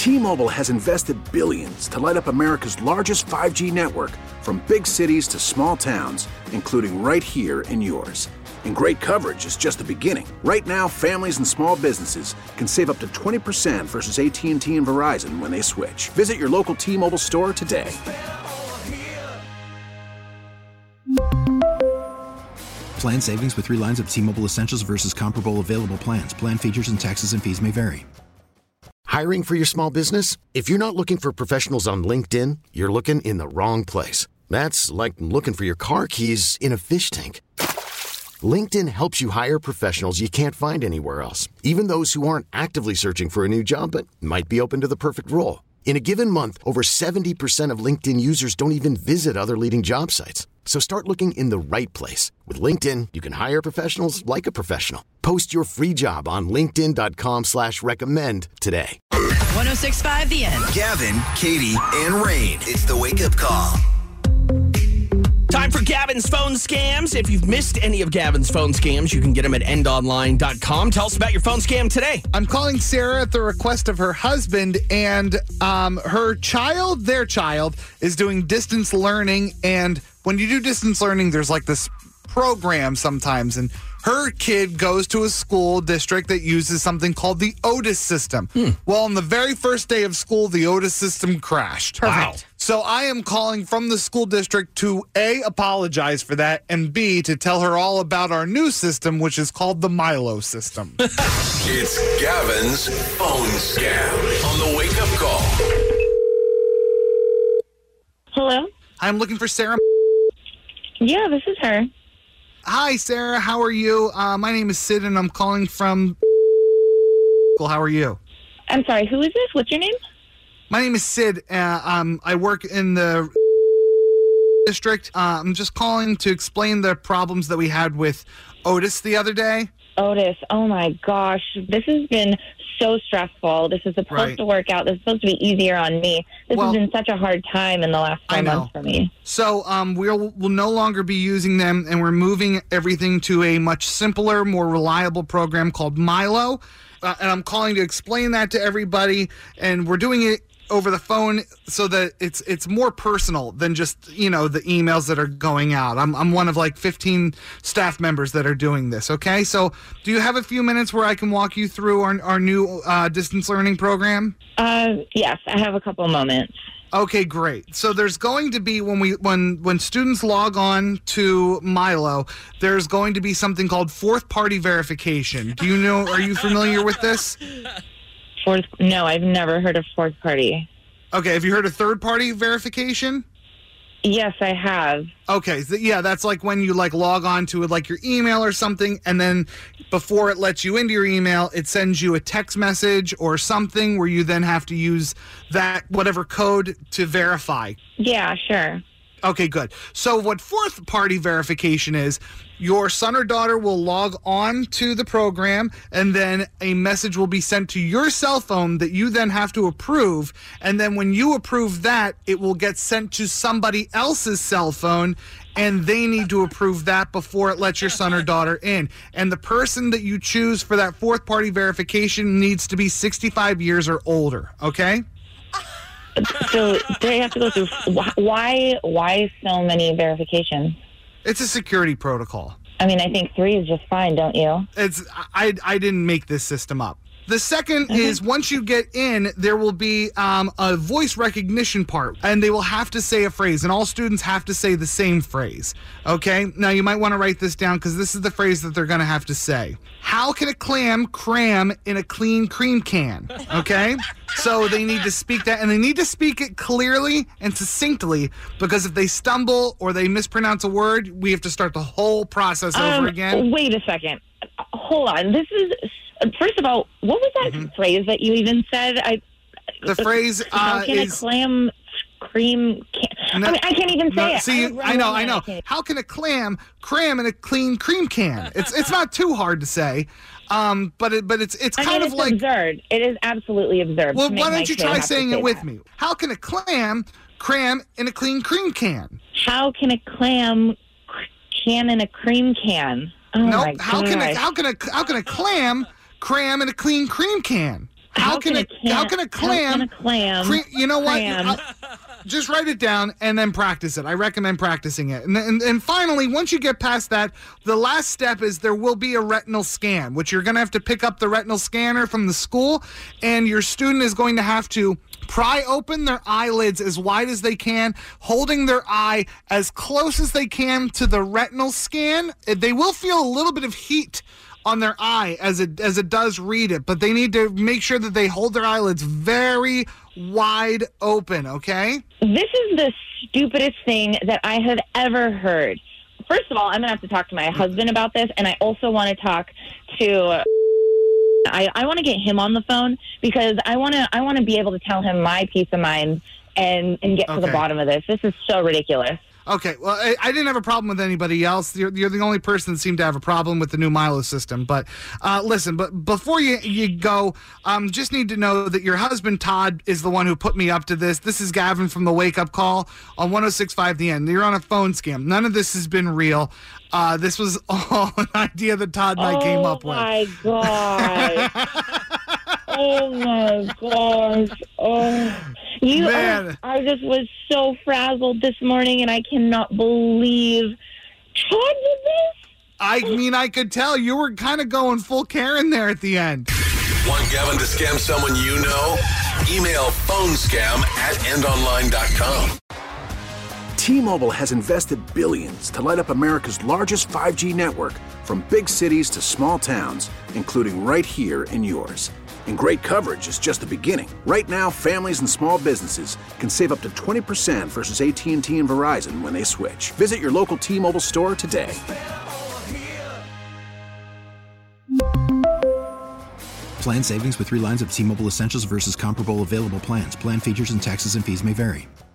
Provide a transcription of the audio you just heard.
T-Mobile has invested billions to light up America's largest 5G network, from big cities to small towns, including right here in yours. And great coverage is just the beginning. Right now, families and small businesses can save up to 20% versus AT&T and Verizon when they switch. Visit your local T-Mobile store today. Plan savings with 3 lines of T-Mobile Essentials versus comparable available plans. Plan features and taxes and fees may vary. Hiring for your small business? If you're not looking for professionals on LinkedIn, you're looking in the wrong place. That's like looking for your car keys in a fish tank. LinkedIn helps you hire professionals you can't find anywhere else, even those who aren't actively searching for a new job but might be open to the perfect role. In a given month, over 70% of LinkedIn users don't even visit other leading job sites. So start looking in the right place. With LinkedIn, you can hire professionals like a professional. Post your free job on linkedin.com/recommend today. 106.5 The End. Gavin, Katie, and Rain. It's the Wake Up Call. Time for Gavin's phone scams. If you've missed any of Gavin's phone scams, you can get them at endonline.com. Tell us about your phone scam today. I'm calling Sarah at the request of her husband, and their child, is doing distance learning. And when you do distance learning, there's like this program sometimes, and her kid goes to a school district that uses something called the Otis system. Well, on the very first day of school, the Otis system crashed. Perfect. Wow. So I am calling from the school district to A, apologize for that, and B, to tell her all about our new system, which is called the Milo system. It's Gavin's phone scam on the Wake Up Call. Hello? I'm looking for Sarah. Yeah, this is her. Hi, Sarah. How are you? My name is Sid, and I'm calling from... How are you? I'm sorry, who is this? What's your name? My name is Sid. I work in the district. I'm just calling to explain the problems that we had with Otis the other day. Otis, oh my gosh. This has been so stressful. This is supposed to work out. This is supposed to be easier on me. This has been such a hard time in the last 4 months for me. So we'll no longer be using them, and we're moving everything to a much simpler, more reliable program called Milo. And I'm calling to explain that to everybody, and we're doing it over the phone so that it's more personal than just, the emails that are going out. I'm one of like 15 staff members that are doing this, okay? So do you have a few minutes where I can walk you through our new distance learning program? Yes, I have a couple moments. Okay, great. So there's going to be, when students log on to Milo, there's going to be something called fourth party verification. Are you familiar with this? No, I've never heard of fourth party. Okay, have you heard of third party verification? Yes, I have. Okay, that's like when you log on to like your email or something, and then before it lets you into your email, it sends you a text message or something where you then have to use that whatever code to verify. Yeah, sure. Okay, good. So what fourth party verification is, your son or daughter will log on to the program, and then a message will be sent to your cell phone that you then have to approve. And then when you approve that, it will get sent to somebody else's cell phone, and they need to approve that before it lets your son or daughter in. And the person that you choose for that fourth party verification needs to be 65 years or older, okay? So they have to go through. Why so many verifications? It's a security protocol. I mean, I think 3 is just fine, don't you? I didn't make this system up. The second is, once you get in, there will be a voice recognition part, and they will have to say a phrase, and all students have to say the same phrase. Okay? Now, you might want to write this down, because this is the phrase that they're going to have to say. How can a clam cram in a clean cream can? Okay? So they need to speak that, and they need to speak it clearly and succinctly, because if they stumble or they mispronounce a word, we have to start the whole process over again. Wait a second. Hold on. This is... First of all, what was that phrase that you even said? The phrase how can is... a clam cream can... No, I mean, I can't even say it. See, I know. How can a clam cram in a clean cream can? It's not too hard to say, but it's kind of like... absurd. It is absolutely absurd. Well, why don't you try saying it with me? How can a clam cram in a clean cream can? How can a clam can in a cream can? Oh nope. My How can a clam cram in a clean cream can? How can a clam? You know what? Just write it down and then practice it. I recommend practicing it. And finally, once you get past that, the last step is there will be a retinal scan, which you're going to have to pick up the retinal scanner from the school, and your student is going to have to pry open their eyelids as wide as they can, holding their eye as close as they can to the retinal scan. They will feel a little bit of heat on their eye as it does read it, but they need to make sure that they hold their eyelids very wide open, okay? This is the stupidest thing that I have ever heard. First of all, I'm going to have to talk to my husband about this, and I also want to talk to... I want to get him on the phone because I want to be able to tell him my peace of mind and get to the bottom of this. This is so ridiculous. Okay, well, I didn't have a problem with anybody else. You're the only person that seemed to have a problem with the new Milo system. But listen, but before you go, just need to know that your husband, Todd, is the one who put me up to this. This is Gavin from the Wake Up Call on 106.5 The End. You're on a phone scam. None of this has been real. This was all an idea that Todd and I came up with. Oh, my God. Oh, my gosh. Oh. I just was so frazzled this morning, and I cannot believe Todd did this. I mean, I could tell you were kind of going full Karen there at the end. Want Gavin to scam someone you know? Email phonescam@endonline.com. T-Mobile has invested billions to light up America's largest 5G network, from big cities to small towns, including right here in yours. And great coverage is just the beginning. Right now, families and small businesses can save up to 20% versus AT&T and Verizon when they switch. Visit your local T-Mobile store today. Plan savings with 3 lines of T-Mobile Essentials versus comparable available plans. Plan features and taxes and fees may vary.